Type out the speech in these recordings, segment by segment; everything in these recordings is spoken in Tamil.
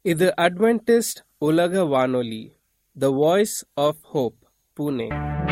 இது அட்வென்டிஸ்ட் உலக வானொலி, the voice of hope, Pune.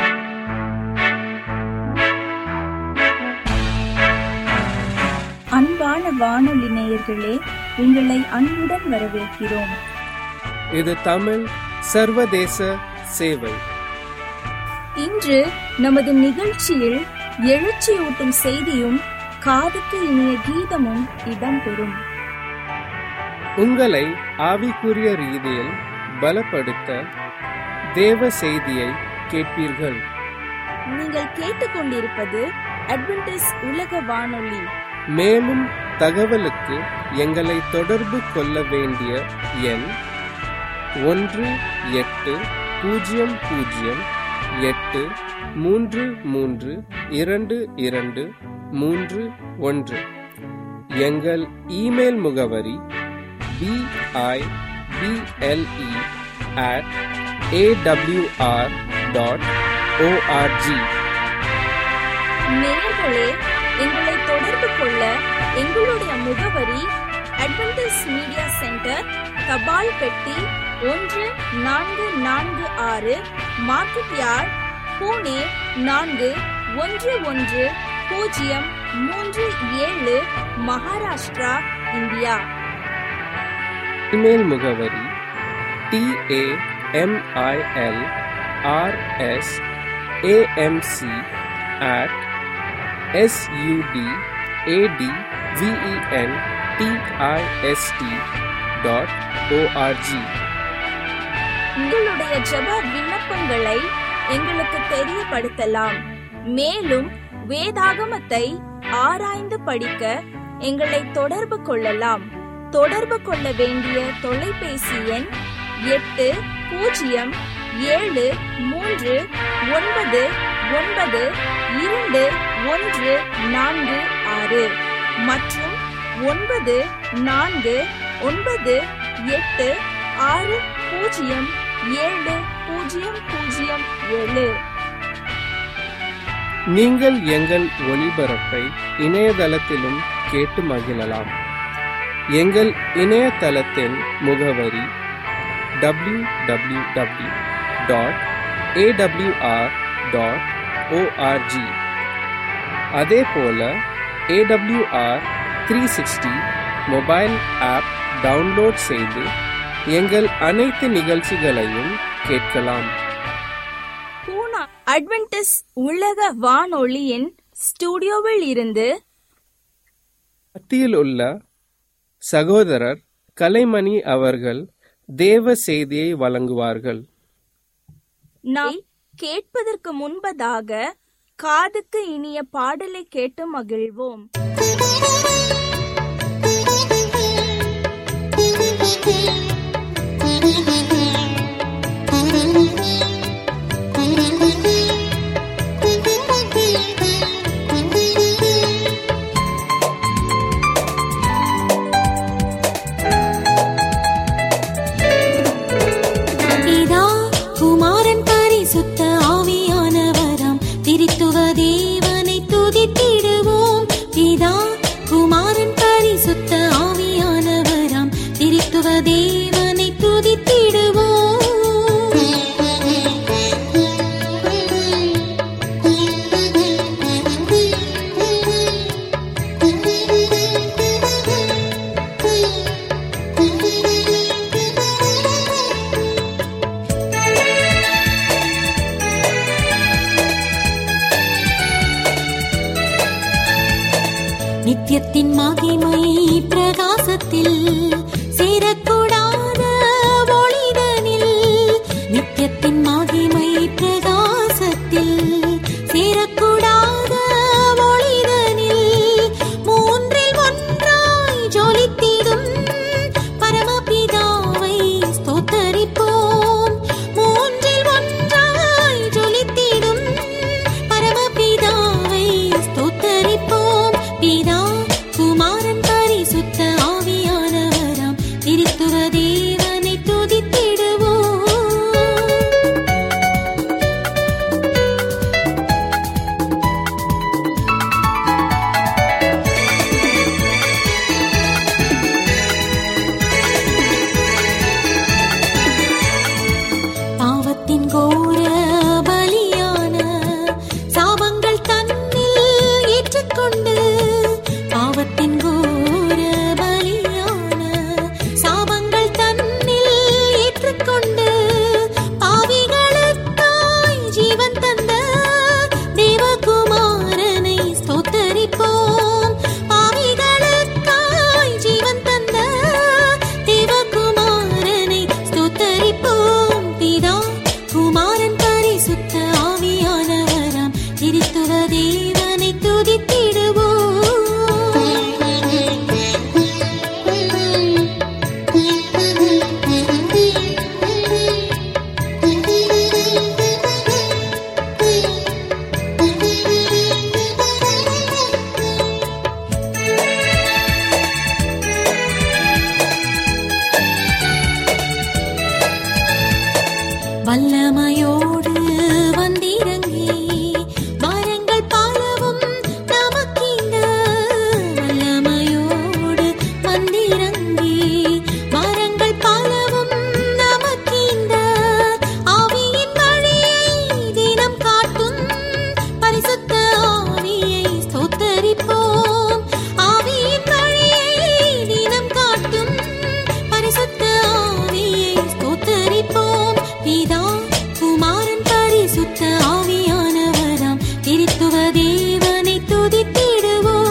அன்பான வானொலி நேயர்களே, உங்களை அன்புடன் வரவேற்கிறோம். இது தமிழ் சர்வதேச சேவை. இன்று நமது நிகழ்ச்சியில் எழுச்சியூட்டும் செய்தியும் காதுக்கு இனிய கீதமும் இடம்பெறும். உங்களை ஆவிக்குரிய ரீதியில் பலப்படுத்த தேவ செய்தியை கேட்பீர்கள். நீங்கள் கேட்டுக்கொண்டிருப்பது அட்வென்டிஸ்ட் உலக வானொலி. மேலும் தகவலுக்கு எங்களை தொடர்பு கொள்ள வேண்டிய எண் 1-800-833-2231. எங்கள் இமெயில் முகவரி bible@awr.org. நேயர்களே, எங்களை தொடர்பு கொள்ள எங்களுடைய முகவரி அட்வென்டிஸ்ட் மீடியா சென்டர், தபால் பெட்டி 1446, market yard, Pune 411037, Maharashtra, India. Email முகவரி tamilrsamc@sudventist.org. உங்களுடைய ஜெப விண்ணப்பங்களை எங்களுக்கு தெரியப்படுத்தலாம். மேலும் வேதாகமத்தை ஆராய்ந்து படிக்க எங்களை தொடர்பு கொள்ளலாம். தொடர்பு கொள்ள வேண்டிய தொலைபேசி எண் 8073399214 மற்றும் 94906007. நீங்கள் எங்கள் ஒளிபரப்பை இணையதளத்திலும் கேட்டு மகிழலாம். எங்கள் இணையதளத்தின் முகவரி www.awr.org. அதேபோல AWR 360 மொபைல் ஆப் டவுன்லோட் செய்து எங்கள் அனைத்து நிகழ்ச்சிகளையும் கேட்கலாம். பூனா அட்வென்டிஸ்ட் உலக வானொலியின் ஸ்டுடியோவில் இருந்து மத்தியில் உள்ள சகோதரர் கலைமணி அவர்கள் தேவ செய்தியை வழங்குவார்கள். நாம் கேட்பதற்கு முன்பதாக காதுக்கு இனிய பாடலை கேட்டு மகிழ்வோம். தேவனை துதித்திடுவோம். பிதா குமாரன் பரிசுத்த ஆவியானவராம் திரித்துவ தேவனை துதித்திடுவோம். நித்தியத்தின் மகிமை பிரகாசத்தில் சேரக்கூடாத ஒளிதனில், நித்தியத்தின் மகிமை பிரகாசத்தில் சேரக்கூடாத ஒளிதனில், மூன்றில் ஒன்றாய் ஜொலித்திடும் பரமபிதாவை ஸ்தோத்தரிப்போம். மூன்றில் ஒன்றாய் ஜொலித்திடும் பரமபிதாவை ஸ்தோத்தரிப்போம். பிதா குமாரன் பரிசுத்த ஆவியானவராம் திரித்துவ தேவனை துதித்திடுவோம். வல்லமையோடு வந்திறங்கி வரங்கள் பலவும் நமக்கீந்த. வல்லமையோடு வந்திறங்கி வரங்கள் பலவும் நமக்கீந்த. ஆவியின் வழியை தினம் காட்டும் பரிசுத்த ஆவியை ஸ்தோத்தரிப்போம். ஆவியின் வழியை தினம் காட்டும் பரிசுத்த ஆவியை ஸ்தோத்தரிப்போம். பிதா குமாரன் பரிசுத்த ஆவியானவராம் திருத்துவ தேவனை துதித்திடுவோம்.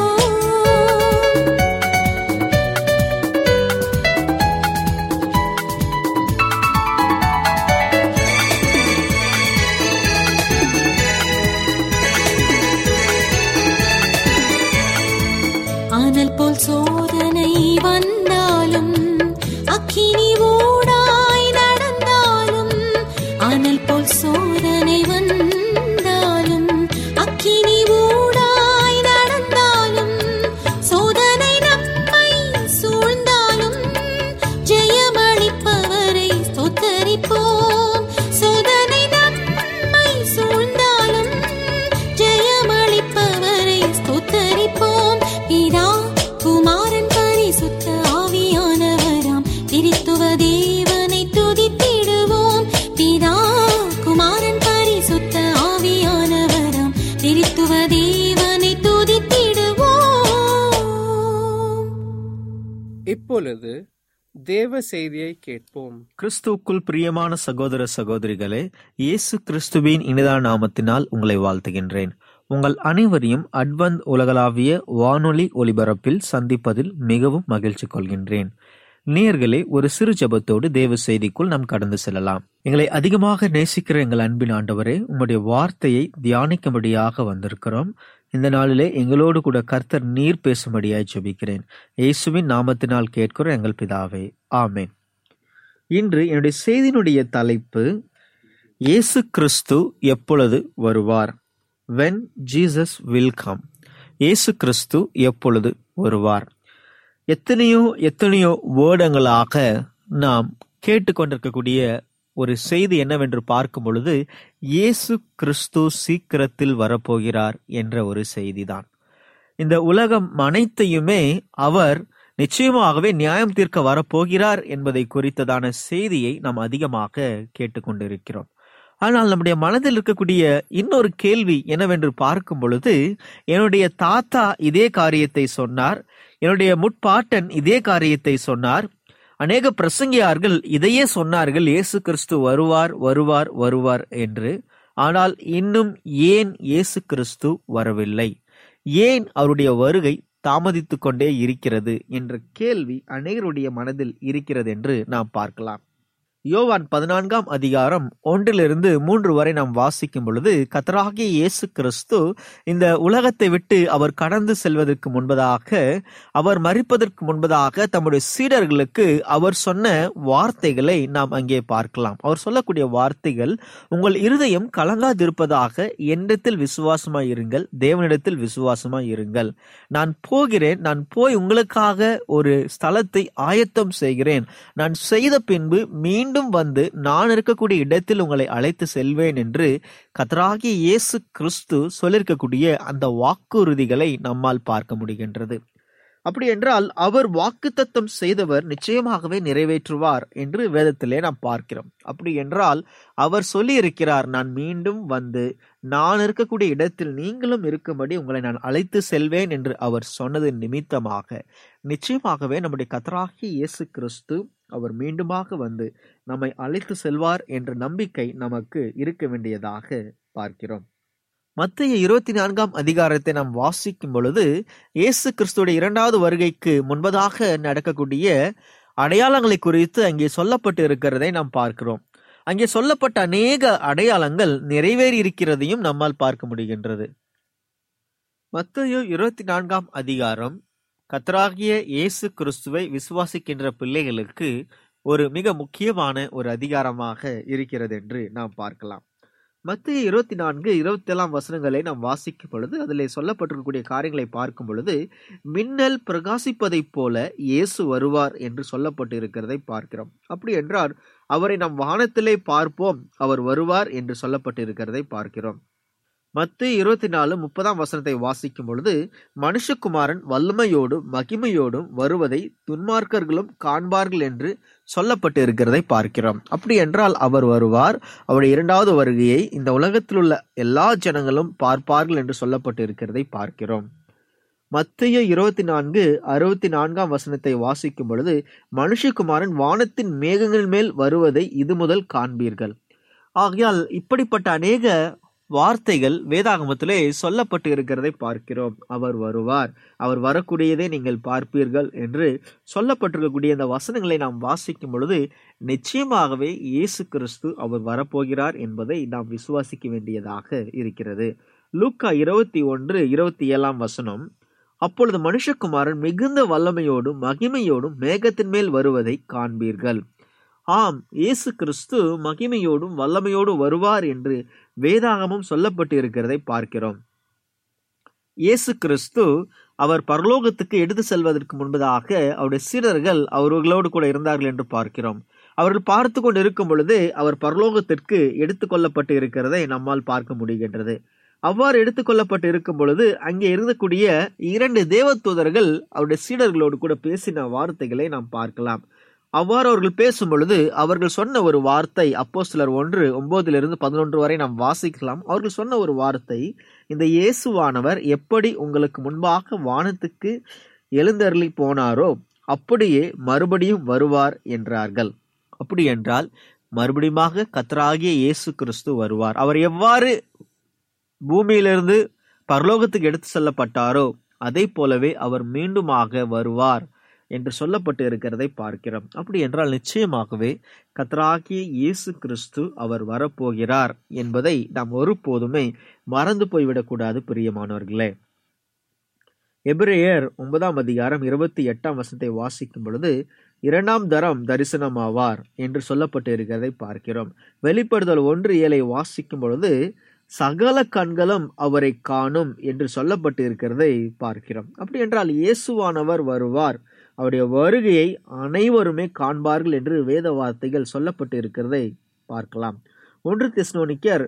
அனல் போல் சோதனை வந்தாலும் அக்கினி ஊடாய் நடந்தாலும். அனல் போல் சோதனை வந்தாலும் அக்கினி ஊடாய் நடந்தாலும். சோதனை நம்மை சூழ்ந்தாலும் ஜெயமளிப்பவரை ஸ்தோத்தரிப்போம். சோதனை நம்மை சூழ்ந்தாலும் ஜெயமளிப்பவரை ஸ்தோத்தரிப்போம். பிதா குமாரன் பரிசுத்த ஆவியானவராம் திருத்துவ தேவனை துதித்திடுவோம். பிதா குமாரன் பரிசுத்த ஆவியானவராம் திருத்துவ தேவனை துதித்திடுவோம். இப்பொழுது தேவ செய்தியை கேட்போம். கிறிஸ்துவுக்குள் பிரியமான சகோதர சகோதரிகளே, இயேசு கிறிஸ்துவின் இனிதான நாமத்தினால் உங்களை வாழ்த்துகின்றேன். உங்கள் அனைவரையும் அட்வென்த் உலகளாவிய வானொலி ஒலிபரப்பில் சந்திப்பதில் மிகவும் மகிழ்ச்சி கொள்கின்றேன். நேயர்களே, ஒரு சிறு ஜெபத்தோடு தேவ செய்திக்குள் நாம் கடந்து செல்லலாம். எங்களை அதிகமாக நேசிக்கிற எங்கள் அன்பின் ஆண்டவரே, உம்முடைய வார்த்தையை தியானிக்கும்படியாக வந்திருக்கிறோம். இந்த நாளிலே எங்களோடு கூட கர்த்தர் நீர் பேசும்படியாய் ஜெபிக்கிறேன். இயேசுவின் நாமத்தினால் கேட்கிற எங்கள் பிதாவே, ஆமென். இன்று என்னுடைய செய்தியினுடைய தலைப்பு, இயேசு கிறிஸ்து எப்பொழுது வருவார்? When Jesus will come. இயேசு கிறிஸ்து எப்பொழுது வருவார்? எத்தனையோ வருடங்களாக நாம் கேட்டுக்கொண்டிருக்கக்கூடிய ஒரு செய்தி என்னவென்று பார்க்கும் பொழுது, இயேசு கிறிஸ்து சீக்கிரத்தில் வரப்போகிறார் என்ற ஒரு செய்திதான். இந்த உலகம் அனைத்தையுமே அவர் நிச்சயமாகவே நியாயம் தீர்க்க வரப்போகிறார் என்பதை குறித்ததான செய்தியை நாம் அதிகமாக கேட்டுக்கொண்டிருக்கிறோம். ஆனால் நம்முடைய மனதில் இருக்கக்கூடிய இன்னொரு கேள்வி என்னவென்று பார்க்கும் பொழுது, என்னுடைய தாத்தா இதே காரியத்தை சொன்னார், என்னுடைய முற்பாட்டன் இதே காரியத்தை சொன்னார், அநேக பிரசங்கியார்கள் இதையே சொன்னார்கள், இயேசு கிறிஸ்து வருவார் வருவார் வருவார் என்று. ஆனால் இன்னும் ஏன் இயேசு கிறிஸ்து வரவில்லை? ஏன் அவருடைய வருகை தாமதித்துக் கொண்டே இருக்கிறது என்ற கேள்வி அநேகருடைய மனதில் இருக்கிறது என்று நாம் பார்க்கலாம். யோவான் 14ஆம் அதிகாரம் 1-3 வரை நாம் வாசிக்கும் பொழுது, கர்த்தராகிய இயேசு கிறிஸ்து இந்த உலகத்தை விட்டு அவர் கடந்து செல்வதற்கு முன்பதாக, அவர் மரிப்பதற்கு முன்பதாக தம்முடைய சீடர்களுக்கு அவர் சொன்ன வார்த்தைகளை நாம் அங்கே பார்க்கலாம். அவர் சொல்லக்கூடிய வார்த்தைகள், உங்கள் இருதயம் கலங்காதிருப்பதாக, என்னிடத்தில் விசுவாசமாய் இருங்கள், தேவனிடத்தில் விசுவாசமாய் இருங்கள். நான் போகிறேன், நான் போய் உங்களுக்காக ஒரு ஸ்தலத்தை ஆயத்தம் செய்கிறேன். நான் செய்த பின்பு மீண்டும் வந்து நான் இருக்கக்கூடிய இடத்தில் உங்களை அழைத்து செல்வேன் என்று கர்த்தராகிய இயேசு கிறிஸ்து சொல்லியிருக்கக்கூடிய அந்த வாக்குறுதிகளை நம்மால் பார்க்க முடிகின்றது. அப்படி என்றால் அவர் வாக்குத்தத்தம் செய்தவர் நிச்சயமாகவே நிறைவேற்றுவார் என்று வேதத்திலே நாம் பார்க்கிறோம். அப்படி என்றால் அவர் சொல்லி இருக்கிறார், நான் மீண்டும் வந்து நான் இருக்கக்கூடிய இடத்தில் நீங்களும் இருக்கும்படி உங்களை நான் அழைத்து செல்வேன் என்று அவர் சொன்னது நிமித்தமாக நிச்சயமாகவே நம்முடைய கர்த்தராகிய இயேசு கிறிஸ்து அவர் மீண்டுமாக வந்து நம்மை அழைத்து செல்வார் என்ற நம்பிக்கை நமக்கு இருக்க வேண்டியதாக பார்க்கிறோம். மத்தேயு 24ஆம் அதிகாரத்தை நாம் வாசிக்கும் பொழுது, இயேசு கிறிஸ்துடைய 2வது வருகைக்கு முன்பதாக நடக்கக்கூடிய அடையாளங்களை குறித்து அங்கே சொல்லப்பட்டு இருக்கிறதை நாம் பார்க்கிறோம். அங்கே சொல்லப்பட்ட அநேக அடையாளங்கள் நிறைவேறி இருக்கிறதையும் நம்மால் பார்க்க முடிகின்றது. மத்தேயு 24ஆம் அதிகாரம் கர்த்தராகிய இயேசு கிறிஸ்துவை விசுவாசிக்கின்ற பிள்ளைகளுக்கு ஒரு மிக முக்கியமான ஒரு அதிகாரமாக இருக்கிறது என்று நாம் பார்க்கலாம். மத்திய 24:27 வசனங்களை நாம் வாசிக்கும் பொழுது அதிலே சொல்லப்பட்டிருக்கக்கூடிய காரியங்களை பார்க்கும் பொழுது மின்னல் பிரகாசிப்பதைப் போல இயேசு வருவார் என்று சொல்லப்பட்டு இருக்கிறதை பார்க்கிறோம். அப்படி என்றால் அவரை நாம் வானத்திலே பார்ப்போம், அவர் வருவார் என்று சொல்லப்பட்டு இருக்கிறதை பார்க்கிறோம். மத்திய 24:30 வசனத்தை வாசிக்கும் பொழுது மனுஷகுமாரன் வல்லமையோடும் மகிமையோடும் வருவதை துன்மார்க்கர்களும் காண்பார்கள் என்று சொல்லப்பட்டு இருக்கிறதை பார்க்கிறோம். அப்படி என்றால் அவர் வருவார், அவருடைய இரண்டாவது வருகையை இந்த உலகத்தில் உள்ள எல்லா ஜனங்களும் பார்ப்பார்கள் என்று சொல்லப்பட்டு இருக்கிறதை பார்க்கிறோம். மத்திய 24:64 வசனத்தை வாசிக்கும் பொழுது மனுஷகுமாரன் வானத்தின் மேகங்கள் மேல் வருவதை இது முதல் காண்பீர்கள். ஆகையால் இப்படிப்பட்ட அநேக வார்த்தைகள் வேதாகமத்திலே சொல்லப்பட்டு இருக்கிறதை பார்க்கிறோம். அவர் வருவார், அவர் வரக்கூடியதை நீங்கள் பார்ப்பீர்கள் என்று சொல்லப்பட்டிருக்கக்கூடிய இந்த வசனங்களை நாம் வாசிக்கும் பொழுது நிச்சயமாகவே இயேசு கிறிஸ்து அவர் வரப்போகிறார் என்பதை நாம் விசுவாசிக்க வேண்டியதாக இருக்கிறது. லூக்கா 21:27 வசனம், அப்பொழுது மனுஷகுமாரன் மிகுந்த வல்லமையோடும் மகிமையோடும் மேகத்தின் மேல் வருவதை காண்பீர்கள். ஆம், இயேசு கிறிஸ்து மகிமையோடும் வல்லமையோடும் வருவார் என்று வேதாகமும் சொல்லப்பட்டு இருக்கிறதை பார்க்கிறோம். இயேசு கிறிஸ்து அவர் பரலோகத்துக்கு எடுத்து செல்வதற்கு முன்பதாக அவருடைய சீடர்கள் அவர்களோடு கூட இருந்தார்கள் என்று பார்க்கிறோம். அவர்கள் பார்த்து கொண்டு இருக்கும் பொழுது அவர் பரலோகத்திற்கு எடுத்துக்கொள்ளப்பட்டு இருக்கிறதை நம்மால் பார்க்க முடிகின்றது. அவ்வாறு எடுத்துக்கொள்ளப்பட்டு இருக்கும் பொழுது அங்கே இருக்கக்கூடிய 2 தேவதூதர்கள் அவருடைய சீடர்களோடு கூட பேசின வார்த்தைகளை நாம் பார்க்கலாம். அவ்வாறு அவர்கள் பேசும் பொழுது அவர்கள் சொன்ன ஒரு வார்த்தை, அப்போஸ்தலர் 1:9-11 வரை நாம் வாசிக்கலாம். அவர்கள் சொன்ன ஒரு வார்த்தை, இந்த இயேசுவானவர் எப்படி உங்களுக்கு முன்பாக வானத்துக்கு எழுந்தருளி போனாரோ அப்படியே மறுபடியும் வருவார் என்றார்கள். அப்படி என்றால் மறுபடியுமாக கர்த்தராகிய இயேசு கிறிஸ்து வருவார். அவர் எவ்வாறு பூமியிலிருந்து பரலோகத்துக்கு எடுத்து செல்லப்பட்டாரோ அதை போலவே அவர் மீண்டுமாக வருவார் என்று சொல்லப்பட்டு இருக்கிறதை பார்க்கிறோம். அப்படி என்றால் நிச்சயமாகவே கர்த்தராகிய இயேசு கிறிஸ்து அவர் வரப்போகிறார் என்பதை நாம் ஒருபோதுமே மறந்து போய்விடக்கூடாது பிரியமானவர்களே. எபிரேயர் 9:28 வசனத்தை வாசிக்கும் பொழுது 2ஆம் தரம் தரிசனமாவார் என்று சொல்லப்பட்டு இருக்கிறதை பார்க்கிறோம். வெளிப்படுதல் 1:7 வாசிக்கும் பொழுது சகல கண்களும் அவரை காணும் என்று சொல்லப்பட்டு இருக்கிறதை பார்க்கிறோம். அப்படி என்றால் இயேசுவானவர் வருவார், அவருடைய வருகையை அனைவருமே காண்பார்கள் என்று வேத வார்த்தைகள் சொல்லப்பட்டு இருக்கிறதை பார்க்கலாம். 1 தெசலோனிக்கேயர்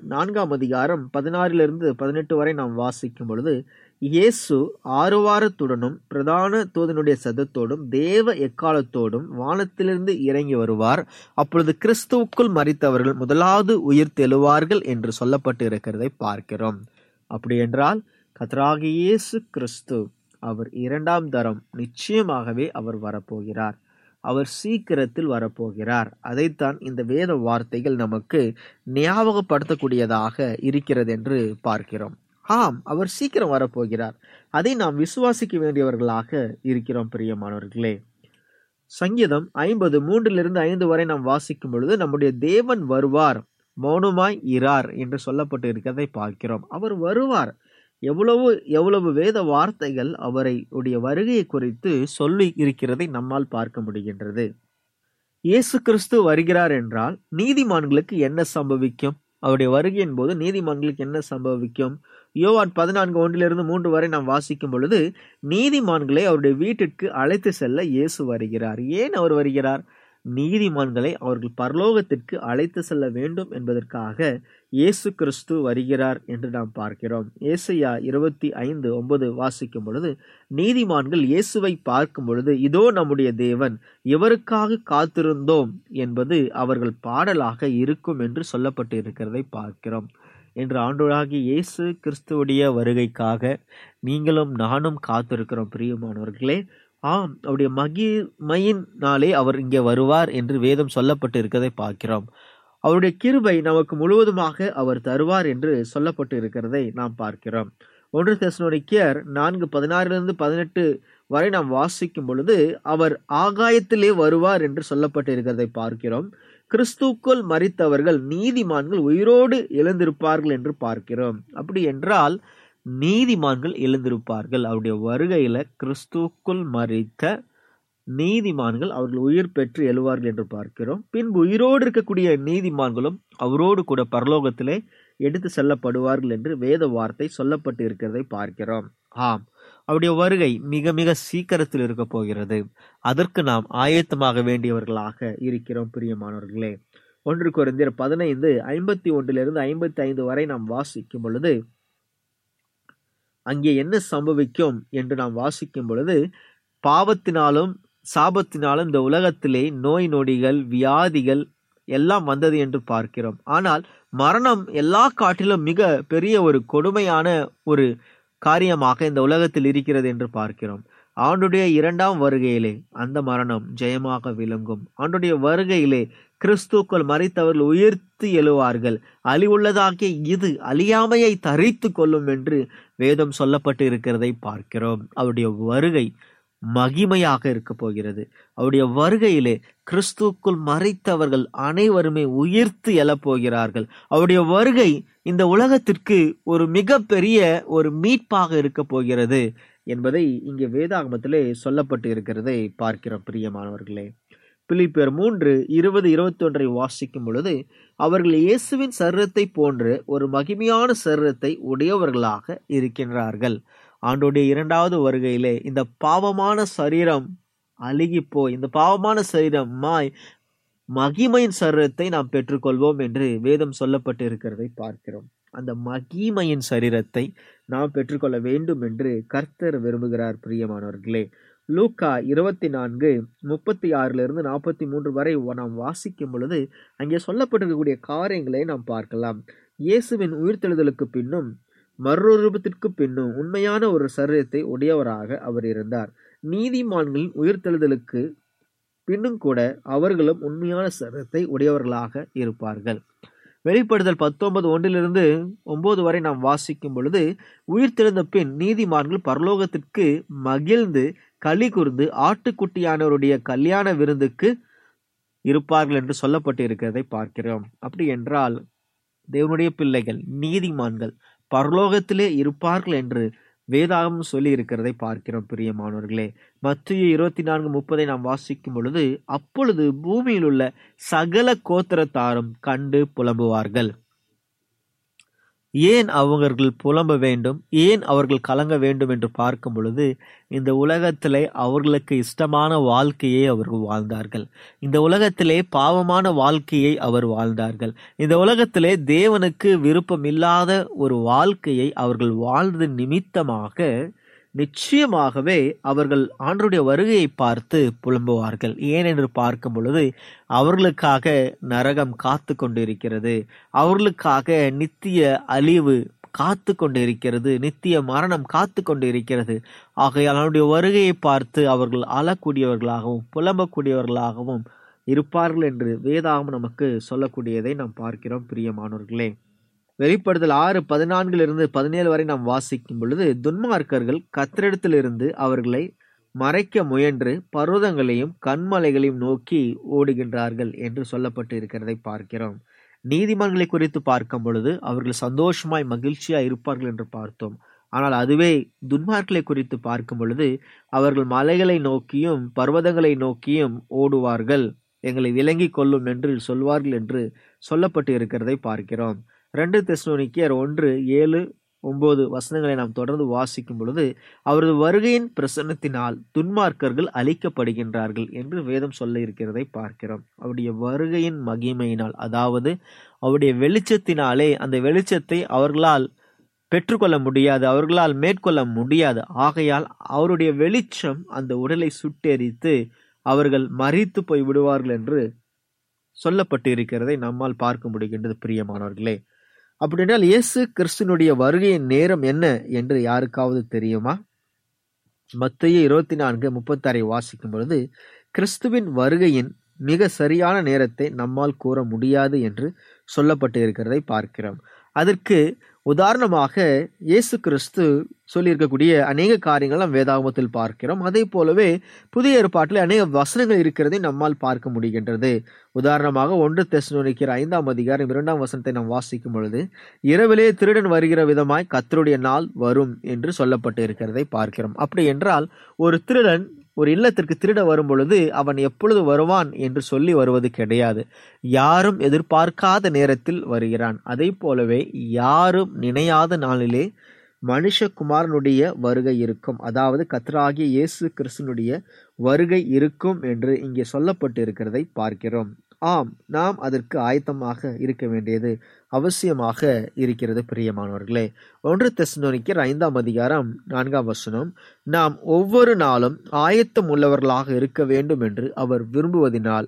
4:16-18 வரை நாம் வாசிக்கும் பொழுது இயேசு ஆரவாரத்துடனும் பிரதான தூதனுடைய சத்தத்தோடும் தேவ எக்காலத்தோடும் வானத்திலிருந்து இறங்கி வருவார். அப்பொழுது கிறிஸ்துவுக்குள் மரித்தவர்கள் முதலாவது உயிர் தெழுவார்கள் என்று சொல்லப்பட்டு இருக்கிறதை பார்க்கிறோம். அப்படி என்றால் கர்த்தராகிய இயேசு கிறிஸ்து அவர் 2ஆம் தரம் நிச்சயமாகவே அவர் வரப்போகிறார். அவர் சீக்கிரத்தில் வரப்போகிறார். அதைத்தான் இந்த வேத வார்த்தைகள் நமக்கு ஞாபகப்படுத்தக்கூடியதாக இருக்கிறது என்று பார்க்கிறோம். ஆம், அவர் சீக்கிரம் வரப்போகிறார். அதை நாம் விசுவாசிக்க வேண்டியவர்களாக இருக்கிறோம் பிரியமானவர்களே. சங்கீதம் 50:3-5 வரை நாம் வாசிக்கும் பொழுது நம்முடைய தேவன் வருவார், மௌனமாய் இரார் என்று சொல்லப்பட்டு இருக்கிறதை பார்க்கிறோம். அவர் வருவார். எவ்வளவு வேத வார்த்தைகள் அவரை உடைய வருகையை குறித்து சொல்லி இருக்கிறதை நம்மால் பார்க்க முடிகின்றது. இயேசு கிறிஸ்து வருகிறார் என்றால் நீதிமான்களுக்கு என்ன சம்பவிக்கும்? அவருடைய வருகையின் போது நீதிமான்களுக்கு என்ன சம்பவிக்கும்? யோவான் 14:1-3 வரை நாம் வாசிக்கும் பொழுது நீதிமான்களை அவருடைய வீட்டிற்கு அழைத்து செல்ல இயேசு வருகிறார். ஏன் அவர் வருகிறார்? நீதிமான்களை அவர்கள் பரலோகத்திற்கு அழைத்து செல்ல வேண்டும் என்பதற்காக இயேசு கிறிஸ்து வருகிறார் என்று நாம் பார்க்கிறோம். ஏசாயா 25:9 வாசிக்கும் பொழுது நீதிமான்கள் இயேசுவை பார்க்கும் பொழுது இதோ நம்முடைய தேவன், இவருக்காக காத்திருந்தோம் என்பது அவர்கள் பாடலாக இருக்கும் என்று சொல்லப்பட்டு இருக்கிறதை பார்க்கிறோம். என்று ஆண்டவராகிய இயேசு கிறிஸ்துவுடைய வருகைக்காக நீங்களும் நானும் காத்திருக்கிறோம் பிரியமானவர்களே. ஆம், அவருடைய மகிமையினாலே அவர் இங்கே வருவார் என்று வேதம் சொல்லப்பட்டு இருக்கிறதை பார்க்கிறோம். அவருடைய கிருபை நமக்கு முழுவதுமாக அவர் தருவார் என்று சொல்லப்பட்டு இருக்கிறதை நாம் பார்க்கிறோம். 1 தெசலோனிக்கேயர் 4:16-18 வரை நாம் வாசிக்கும் பொழுது அவர் ஆகாயத்திலே வருவார் என்று சொல்லப்பட்டு இருக்கிறதை பார்க்கிறோம். கிறிஸ்துவுக்குள் மரித்தவர்கள் நீதிமான்கள் உயிரோடு எழுந்திருப்பார்கள் என்று பார்க்கிறோம். அப்படி என்றால் நீதிமான்கள் எழுந்திருப்பார்கள். அவருடைய வருகையில கிறிஸ்துவுக்குள் மரித்த நீதிமான்கள் அவர்கள் உயிர் பெற்று எழுவார்கள் என்று பார்க்கிறோம். பின்பு உயிரோடு இருக்கக்கூடிய நீதிமான்களும் அவரோடு கூட பரலோகத்திலே எடுத்து செல்லப்படுவார்கள் என்று வேத வார்த்தை சொல்லப்பட்டு இருக்கிறதை பார்க்கிறோம். ஆம், அவருடைய வருகை மிக மிக சீக்கிரத்தில் இருக்க போகிறது. அதற்கு நாம் ஆயத்தமாக வேண்டியவர்களாக இருக்கிறோம் பிரியமானவர்களே. 1 கொரிந்தியர் 15:51 55 வரை நாம் வாசிக்கும் பொழுது அங்கே என்ன சம்பவிக்கும் என்று நாம் வாசிக்கும் பொழுது, பாவத்தினாலும் சாபத்தினாலும் இந்த உலகத்திலே நோய் நொடிகள் வியாதிகள் எல்லாம் வந்தது என்று பார்க்கிறோம். ஆனால் மரணம் எல்லா காட்டிலும் மிக பெரிய ஒரு கொடுமையான ஒரு காரியமாக இந்த உலகத்தில் இருக்கிறது என்று பார்க்கிறோம். ஆண்டுடைய 2ஆம் வருகையிலே அந்த மரணம் ஜெயமாக விளங்கும். ஆண்டுடைய வருகையிலே கிறிஸ்துக்குள் மரித்தவர்கள் உயர்த்தி எழுவார்கள். அழிவுள்ளதாகிய இது அழியாமையை தரித்து கொள்ளும் என்று வேதம் சொல்லப்பட்டு இருக்கிறதை பார்க்கிறோம். அவருடைய வருகை மகிமையாக இருக்க போகிறது. அவருடைய வருகையிலே கிறிஸ்துக்குள் மரித்தவர்கள் அனைவருமே உயிர்த்து எழப்போகிறார்கள். அவருடைய வருகை இந்த உலகத்திற்கு ஒரு மிக பெரிய ஒரு மீட்பாக இருக்க போகிறது என்பதை இங்கே வேதாகமத்திலே சொல்லப்பட்டு இருக்கிறதை பார்க்கிறோம் பிரியமானவர்களே. பிலிப்பியர் 3:20-21 வாசிக்கும் பொழுது, அவர்கள் இயேசுவின் சரீரத்தை போன்று ஒரு மகிமையான சரீரத்தை உடையவர்களாக இருக்கின்றார்கள். ஆண்டோடைய 2வது வருகையிலே இந்த பாவமான சரீரம் அழுகிப்போய் இந்த பாவமான சரீரம் மகிமையின் சரீரத்தை நாம் பெற்றுக்கொள்வோம் என்று வேதம் சொல்லப்பட்டு இருக்கிறதை பார்க்கிறோம். அந்த மகிமையின் சரீரத்தை நாம் பெற்றுக்கொள்ள வேண்டும் என்று கர்த்தர் விரும்புகிறார் பிரியமானவர்களே. லூக்கா 24:36-43 வரை நாம் வாசிக்கும் பொழுது அங்கே சொல்லப்பட்டிருக்கக்கூடிய காரியங்களை நாம் பார்க்கலாம். இயேசுவின் உயிர்த்தெழுதலுக்கு பின்னும் மறுரூபத்திற்கு பின்னும் உண்மையான ஒரு சரீரத்தை உடையவராக அவர் இருந்தார். நீதிமான்களின் உயிர்த்தெழுதலுக்கு பின்னும் கூட அவர்களும் உண்மையான சரீரத்தை உடையவர்களாக இருப்பார்கள். வெளிப்படுதல் 19:1-9 வரை நாம் வாசிக்கும் பொழுது, உயிர்த்தெழுந்த பின் நீதிமான்கள் பரலோகத்திற்கு மகிழ்ந்து களி கூர்ந்து ஆட்டுக்குட்டியானவருடைய கல்யாண விருந்துக்கு இருப்பார்கள் என்று சொல்லப்பட்டு இருக்கிறதை பார்க்கிறோம். அப்படி என்றால் தேவனுடைய பிள்ளைகள் நீதிமான்கள் பரலோகத்திலே இருப்பார்கள் என்று வேதாகமம் சொல்லி இருக்கிறதை பார்க்கிறோம் பிரியமானவர்களே. மத்தேயு 24:30 நாம் வாசிக்கும் பொழுது, அப்பொழுது பூமியில் உள்ள சகல கோத்திரத்தாரும் கண்டு புலம்புவார்கள். ஏன் அவர்கள் புலம்ப வேண்டும், ஏன் அவர்கள் கலங்க வேண்டும் என்று பார்க்கும் பொழுது, இந்த உலகத்திலே அவர்களுக்கு இஷ்டமான வாழ்க்கையை அவர்கள் வாழ்ந்தார்கள். இந்த உலகத்திலே பாவமான வாழ்க்கையை அவர் வாழ்ந்தார்கள். இந்த உலகத்திலே தேவனுக்கு விருப்பம் இல்லாத ஒரு வாழ்க்கையை அவர்கள் வாழ்ந்து நிமித்தமாக நிச்சயமாகவே அவர்கள் ஆண்டவருடைய வருகையை பார்த்து புலம்புவார்கள். ஏனென்று பார்க்கும் பொழுது அவர்களுக்காக நரகம் காத்து கொண்டிருக்கிறது, அவர்களுக்காக நித்திய அழிவு காத்து கொண்டிருக்கிறது, நித்திய மரணம் காத்து கொண்டிருக்கிறது. ஆகையால் அவருடைய வருகையை பார்த்து அவர்கள் அழக்கூடியவர்களாகவும் புலம்பக்கூடியவர்களாகவும் இருப்பார்கள் என்று வேதாகமம் நமக்கு சொல்லக்கூடியதை நாம் பார்க்கிறோம் பிரியமானவர்களே. வெளிப்படுதல் 6:14-17 வரை நாம் வாசிக்கும் பொழுது, துன்மார்க்கர்கள் கர்த்தரிடத்திலிருந்து அவர்களை மறைக்க முயன்று பர்வதங்களையும் கன்மலைகளையும் நோக்கி ஓடுகின்றார்கள் என்று சொல்லப்பட்டு இருக்கிறதை பார்க்கிறோம். நீதிமான்களை குறித்து பார்க்கும் பொழுது அவர்கள் சந்தோஷமாய் மகிழ்ச்சியாய் இருப்பார்கள் என்று பார்த்தோம். ஆனால் அதுவே துன்மார்க்கலை குறித்து பார்க்கும் பொழுது அவர்கள் மலைகளை நோக்கியும் பர்வதங்களை நோக்கியும் ஓடுவார்கள், எங்களை விளங்கி கொள்ளும் என்று சொல்வார்கள் என்று சொல்லப்பட்டு இருக்கிறதை பார்க்கிறோம். 2 தெசலோனிக்கேயர் 1:7-9 நாம் தொடர்ந்து வாசிக்கும் பொழுது, அவரது வருகையின் பிரசன்னத்தினால் துன்மார்க்கர்கள் அழிக்கப்படுகின்றார்கள் என்று வேதம் சொல்ல இருக்கிறதை பார்க்கிறோம். அவருடைய வருகையின் மகிமையினால், அதாவது அவருடைய வெளிச்சத்தினாலே, அந்த வெளிச்சத்தை அவர்களால் பெற்றுக்கொள்ள முடியாது, அவர்களால் மேற்கொள்ள முடியாது. ஆகையால் அவருடைய வெளிச்சம் அந்த உடலை சுட்டெரித்து அவர்கள் மரித்து போய் விடுவார்கள் என்று சொல்லப்பட்டு இருக்கிறதை நம்மால் பார்க்க முடிகின்றது பிரியமானவர்களே. அப்படின்றால் இயேசு கிறிஸ்துனுடைய வருகையின் நேரம் என்ன என்று யாருக்காவது தெரியுமா? மத்தேயு 24:36 வாசிக்கும் பொழுது, கிறிஸ்துவின் வருகையின் மிக சரியான நேரத்தை நம்மால் கூற முடியாது என்று சொல்லப்பட்டு இருக்கிறதை பார்க்கிறோம். அதற்கு உதாரணமாக இயேசு கிறிஸ்து சொல்லியிருக்கக்கூடிய அநேக காரியங்கள் நாம் வேதாகமத்தில் பார்க்கிறோம். அதே போலவே புதிய ஏற்பாட்டில் அநேக வசனங்கள் இருக்கிறதை நம்மால் பார்க்க முடிகின்றது. உதாரணமாக 1 தெசலோனிக்கேயர் 5:2 நாம் வாசிக்கும் பொழுது, இரவிலே திருடன் வருகிற விதமாய் கர்த்தருடைய நாள் வரும் என்று சொல்லப்பட்டு இருக்கிறதை பார்க்கிறோம். அப்படி என்றால் ஒரு திருடன் ஒரு இல்லத்திற்கு திருட வரும் பொழுது அவன் எப்பொழுது வருவான் என்று சொல்லி வருவது கிடையாது. யாரும் எதிர்பார்க்காத நேரத்தில் வருகிறான். அதை போலவே யாரும் நினையாத நாளிலே மனுஷகுமாரனுடைய வருகை இருக்கும், அதாவது கர்த்தராகிய இயேசு கிறிஸ்துனுடைய வருகை இருக்கும் என்று இங்கே சொல்லப்பட்டு இருக்கிறதை பார்க்கிறோம். ஆம், நாம் அதற்கு ஆயத்தமாக இருக்க வேண்டியது அவசியமாக இருக்கிறது. பிரியமானவர்களே, 1 தெசலோனிக்கர் 5ஆம் அதிகாரம் 4ஆம் வசனம், நாம் ஒவ்வொரு நாளும் ஆயத்தம் உள்ளவர்களாக இருக்க வேண்டும் என்று அவர் விரும்புவதினால்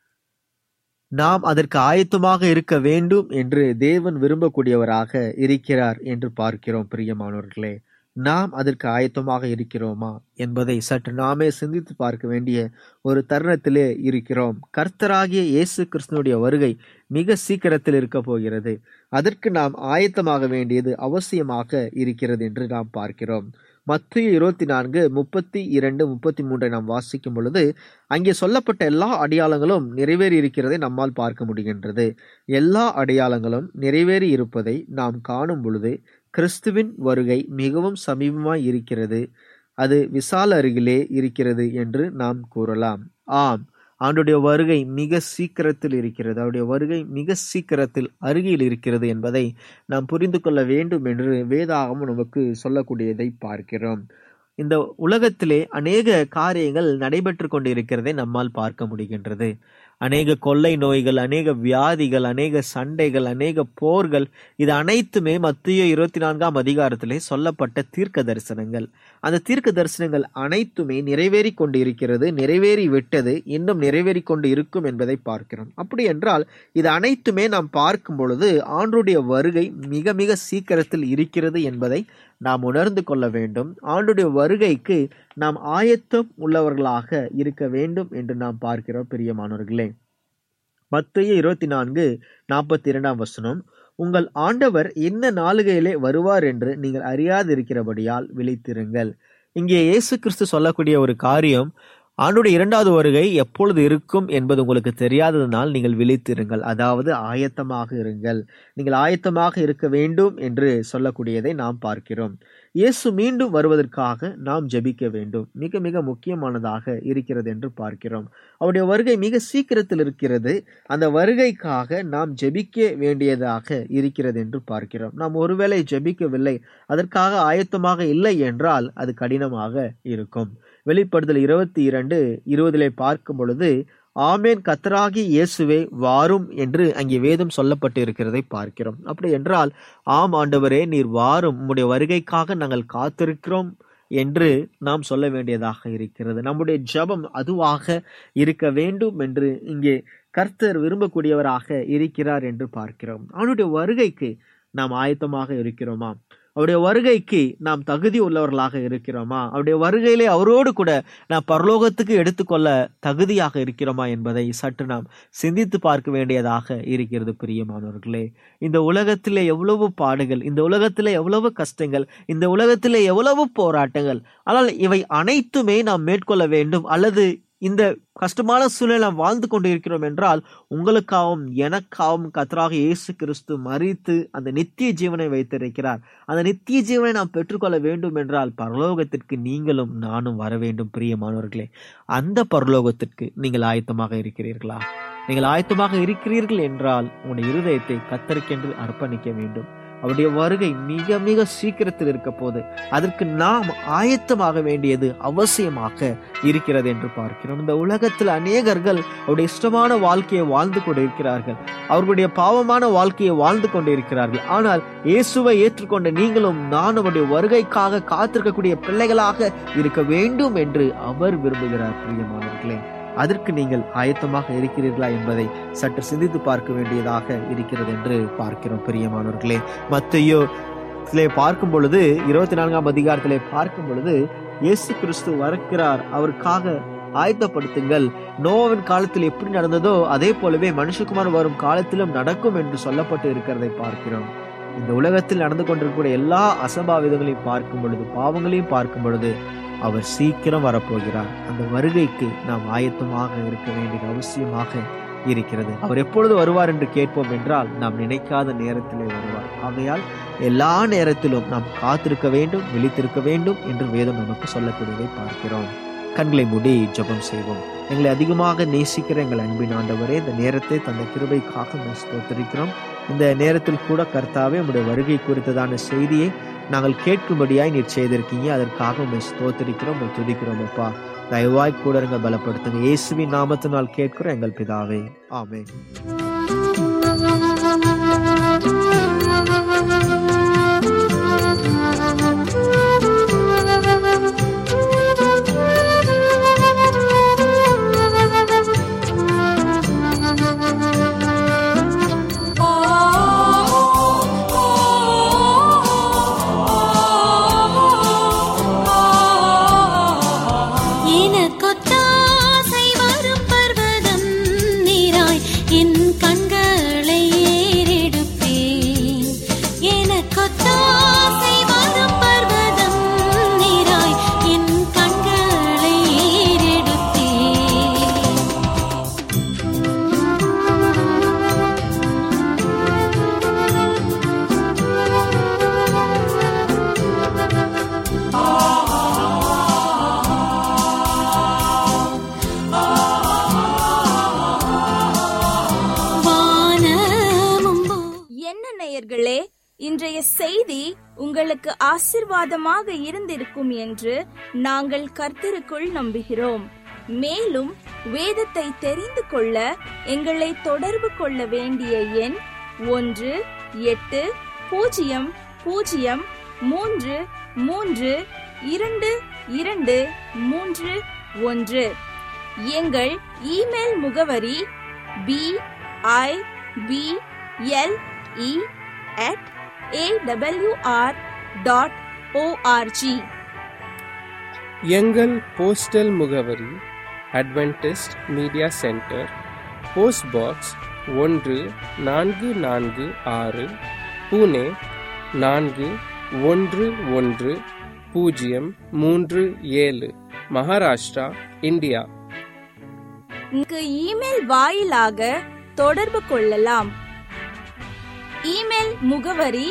நாம் அதற்கு ஆயத்தமாக இருக்க வேண்டும் என்று தேவன் விரும்பக்கூடியவராக இருக்கிறார் என்று பார்க்கிறோம். பிரியமானவர்களே, நாம் அதற்கு ஆயத்தமாக இருக்கிறோமா என்பதை சற்று நாமே சிந்தித்து பார்க்க வேண்டிய ஒரு தருணத்திலே இருக்கிறோம். கர்த்தராகிய இயேசு கிறிஸ்துனுடைய வருகை மிக சீக்கிரத்தில் இருக்க போகிறது. அதற்கு நாம் ஆயத்தமாக வேண்டியது அவசியமாக இருக்கிறது என்று நாம் பார்க்கிறோம். மத்தேயு 24:32-33 நாம் வாசிக்கும் பொழுது அங்கே சொல்லப்பட்ட எல்லா அடையாளங்களும் நிறைவேறி இருக்கிறதை நம்மால் பார்க்க முடிகின்றது. எல்லா அடையாளங்களும் நிறைவேறி இருப்பதை நாம் காணும் பொழுது கிறிஸ்துவின் வருகை மிகவும் சமீபமாய் இருக்கிறது, அது விசால அருகிலே இருக்கிறது என்று நாம் கூறலாம். ஆம், ஆண்டுடைய வருகை மிக சீக்கிரத்தில் இருக்கிறது. அவருடைய வருகை மிக சீக்கிரத்தில் அருகில் இருக்கிறது என்பதை நாம் புரிந்து கொள்ள வேண்டும் என்று வேதாகமம் நமக்கு சொல்லக்கூடியதை பார்க்கிறோம். இந்த உலகத்திலே அநேக காரியங்கள் நடைபெற்று கொண்டிருக்கிறதை நம்மால் பார்க்க முடிகின்றது. அநேக கொள்ளை நோய்கள், அநேக வியாதிகள், அநேக சண்டைகள், அநேக போர்கள், இது அனைத்துமே மத்தேயு 24ஆம் அதிகாரத்திலே சொல்லப்பட்ட தீர்க்க தரிசனங்கள். அந்த தீர்க்க தரிசனங்கள் அனைத்துமே நிறைவேறி கொண்டு இருக்கிறது, நிறைவேறி விட்டது, இன்னும் நிறைவேறி கொண்டு இருக்கும் என்பதை பார்க்கிறோம். அப்படி என்றால் இது அனைத்துமே நாம் பார்க்கும் பொழுது ஆண்டுடைய வருகை மிக மிக சீக்கிரத்தில் இருக்கிறது என்பதை நாம் உணர்ந்து கொள்ள வேண்டும். ஆண்டுடைய வருகைக்கு நாம் ஆயத்தம் உள்ளவர்களாக இருக்க வேண்டும் என்று நாம் பார்க்கிறோம். பிரியமானவர்களே, மத்தேயு 24:42ஆம் வசனம், உங்கள் ஆண்டவர் என்ன நாளிகையிலே வருவார் என்று நீங்கள் அறியாதிருக்கிறபடியால் விழித்திருங்கள். இங்கே இயேசு கிறிஸ்து சொல்லக்கூடிய ஒரு காரியம், ஆண்டுடைய 2வது வருகை எப்பொழுது இருக்கும் என்பது உங்களுக்கு தெரியாததனால் நீங்கள் விழித்திருங்கள், அதாவது ஆயத்தமாக இருங்கள், நீங்கள் ஆயத்தமாக இருக்க வேண்டும் என்று சொல்லக்கூடியதை நாம் பார்க்கிறோம். இயேசு மீண்டும் வருவதற்காக நாம் ஜெபிக்க வேண்டும், மிக மிக முக்கியமானதாக இருக்கிறது என்று பார்க்கிறோம். அவருடைய வருகை மிக சீக்கிரத்தில் இருக்கிறது, அந்த வருகைக்காக நாம் ஜெபிக்க வேண்டியதாக இருக்கிறது என்று பார்க்கிறோம். நாம் ஒருவேளை ஜெபிக்கவில்லை, அதற்காக ஆயத்தமாக இல்லை என்றால் அது கடினமாக இருக்கும். வெளிப்படுத்தல் 22:20 பார்க்கும் பொழுது, ஆமேன், கர்த்தராகிய இயேசுவே வாரும் என்று அங்கே வேதம் சொல்லப்பட்டு இருக்கிறதை பார்க்கிறோம். அப்படி என்றால், ஆம் ஆண்டவரே, நீர் வாரும், உம்முடைய வருகைக்காக நாங்கள் காத்திருக்கிறோம் என்று நாம் சொல்ல வேண்டியதாக இருக்கிறது. நம்முடைய ஜெபம் அதுவாக இருக்க வேண்டும் என்று இங்கே கர்த்தர் விரும்பக்கூடியவராக இருக்கிறார் என்று பார்க்கிறோம். அவனுடைய வருகைக்கு நாம் ஆயத்தமாக இருக்கிறோமா? அவருடைய வருகைக்கு நாம் தகுதி உள்ளவர்களாக இருக்கிறோமா? அவருடைய வருகையிலே அவரோடு கூட நாம் பரலோகத்துக்கு எடுத்துக்கொள்ள தகுதியாக இருக்கிறோமா என்பதை சற்று நாம் சிந்தித்து பார்க்க வேண்டியதாக இருக்கிறது. பிரியமானவர்களே, இந்த உலகத்திலே எவ்வளவு பாடுகள், இந்த உலகத்திலே எவ்வளவு கஷ்டங்கள், இந்த உலகத்திலே எவ்வளவு போராட்டங்கள், ஆனால் இவை அனைத்துமே நாம் மேற்கொள்ள வேண்டும். அல்லது இந்த கஷ்டமான சூழ்நிலை நாம் வாழ்ந்து கொண்டு இருக்கிறோம் என்றால் உங்களுக்காகவும் எனக்காகவும் கர்த்தராகிய இயேசு கிறிஸ்து மரித்து அந்த நித்திய ஜீவனை வைத்திருக்கிறார். அந்த நித்திய ஜீவனை நாம் பெற்றுக்கொள்ள வேண்டும் என்றால் பரலோகத்திற்கு நீங்களும் நானும் வர வேண்டும். பிரியமானவர்களே, அந்த பரலோகத்திற்கு நீங்கள் ஆயத்தமாக இருக்கிறீர்களா? நீங்கள் ஆயத்தமாக இருக்கிறீர்கள் என்றால் உங்களுடைய இருதயத்தை கர்த்தருக்கென்று அர்ப்பணிக்க வேண்டும். அவருடைய வருகை மிக மிக சீக்கிரத்தில் இருக்க போது அதற்கு நாம் ஆயத்தமாக வேண்டியது அவசியமாக இருக்கிறது என்று பார்க்கிறோம். இந்த உலகத்தில் அநேகர்கள் அவருடைய இஷ்டமான வாழ்க்கையை வாழ்ந்து கொண்டிருக்கிறார்கள், அவர்களுடைய பாவமான வாழ்க்கையை வாழ்ந்து கொண்டிருக்கிறார்கள். ஆனால் இயேசுவை ஏற்றுக்கொண்ட நீங்களும் நான் அவருடைய வருகைக்காக காத்திருக்கக்கூடிய பிள்ளைகளாக இருக்க வேண்டும் என்று அவர் விரும்புகிறார். பிரியமானவர்களே, அதற்கு நீங்கள் ஆயத்தமாக இருக்கிறீர்களா என்பதை சற்று சிந்தித்து பார்க்க வேண்டியதாக இருக்கிறது என்று பார்க்கிறோம். பிரியமானவர்களே, மத்தேயு பார்க்கும் பொழுது 24ஆம் அதிகாரத்திலே பார்க்கும் பொழுது இயேசு கிறிஸ்து வருகிறார், அவருக்காக ஆயத்தப்படுத்துங்கள். நோவாவின் காலத்தில் எப்படி நடந்ததோ அதே போலவே மனுஷகுமாரன் வரும் காலத்திலும் நடக்கும் என்று சொல்லப்பட்டு இருக்கிறதை பார்க்கிறோம். இந்த உலகத்தில் நடந்து கொண்டிருக்கக்கூடிய எல்லா அசம்பாவிதங்களையும் பார்க்கும் பொழுது, பாவங்களையும் பார்க்கும் பொழுது அவர் சீக்கிரம் வரப்போகிறார். அந்த வருகைக்கு நாம் ஆயத்தமாக இருக்க வேண்டியது அவசியமாக இருக்கிறது. அவர் எப்பொழுது வருவார் என்று கேட்போம் என்றால் நாம் நினைக்காத நேரத்திலே வருவார். ஆகையால் எல்லா நேரத்திலும் நாம் காத்திருக்க வேண்டும், விழித்திருக்க வேண்டும் என்று வேதம் நமக்கு சொல்லக்கூடியதை பார்க்கிறோம். கண்களை மூடி ஜெபம் செய்வோம். எங்களை அதிகமாக நேசிக்கிற எங்கள் அன்பின் ஆண்டவரே, இந்த நேரத்தை தந்த கிருபைக்காக ஸ்தோத்திரிக்கிறோம். இந்த நேரத்தில் கூட கர்த்தாவே உம்முடைய வருகை குறித்ததான செய்தியை நாங்கள் கேட்கும்படியாய் நீர் செய்திருக்கீங்க. அதற்காக உம்மை ஸ்தோத்திரிக்கிறோம், துதிக்கிறோம். அப்பா, தயவாய் கூட இருங்க, பலப்படுத்துங்க. இயேசுவின் நாமத்தினால் கேட்கிறோம் எங்கள் பிதாவே, ஆமென். இன்றைய செய்தி உங்களுக்கு ஆசீர்வாதமாக இருந்திருக்கும் என்று நாங்கள் கர்த்தருக்குள் நம்புகிறோம். மேலும் வேதத்தை தெரிந்து கொள்ள எங்களை தொடர்பு கொள்ள வேண்டிய எண் 1-800-030-32-31. எங்கள் இமெயில் முகவரி bible@awr.org. எங்கள் போஸ்டல் முகவரி Adventist media centre, post box 1446, Pune 411037, Maharashtra, India. Email வாயிலாக தொடர்பு கொள்ளலாம். இமெயில் முகவரி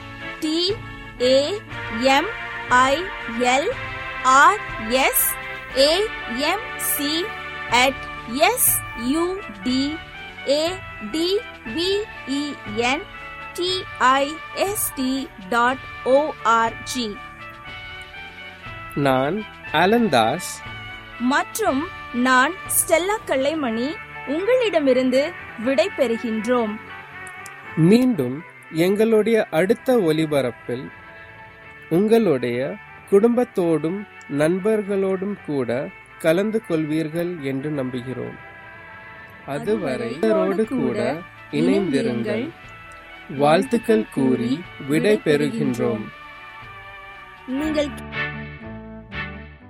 tamilrsk@sudentist.org. நான் அலந்தாஸ் மற்றும் நான் ஸ்டெல்லா கல்லைமணி உங்களிடமிருந்து விடை பெறுகின்றோம். மீண்டும் எங்களுடைய அடுத்த ஒலிபரப்பில் உங்களுடைய குடும்பத்தோடும் நண்பர்களோடும் கூட கலந்து கொள்வீர்கள் என்று நம்புகிறோம். அதுவரை கூட இணைந்திருங்கள். வாழ்த்துக்கள் கூறி விடை பெறுகின்றோம். நீங்கள்